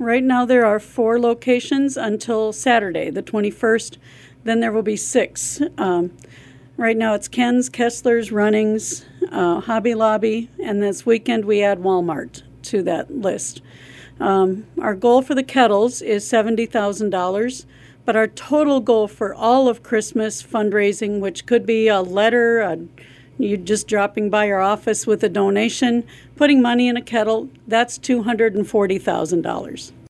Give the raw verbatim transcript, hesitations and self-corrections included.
Right now there are four locations until Saturday, the twenty-first. Then there will be six. Um, right now it's Ken's, Kessler's, Runnings, uh, Hobby Lobby, and this weekend we add Walmart to that list. Um, our goal for the kettles is seventy thousand dollars, but our total goal for all of Christmas fundraising, which could be a letter, a, you just dropping by our office with a donation, putting money in a kettle, that's two hundred forty thousand dollars.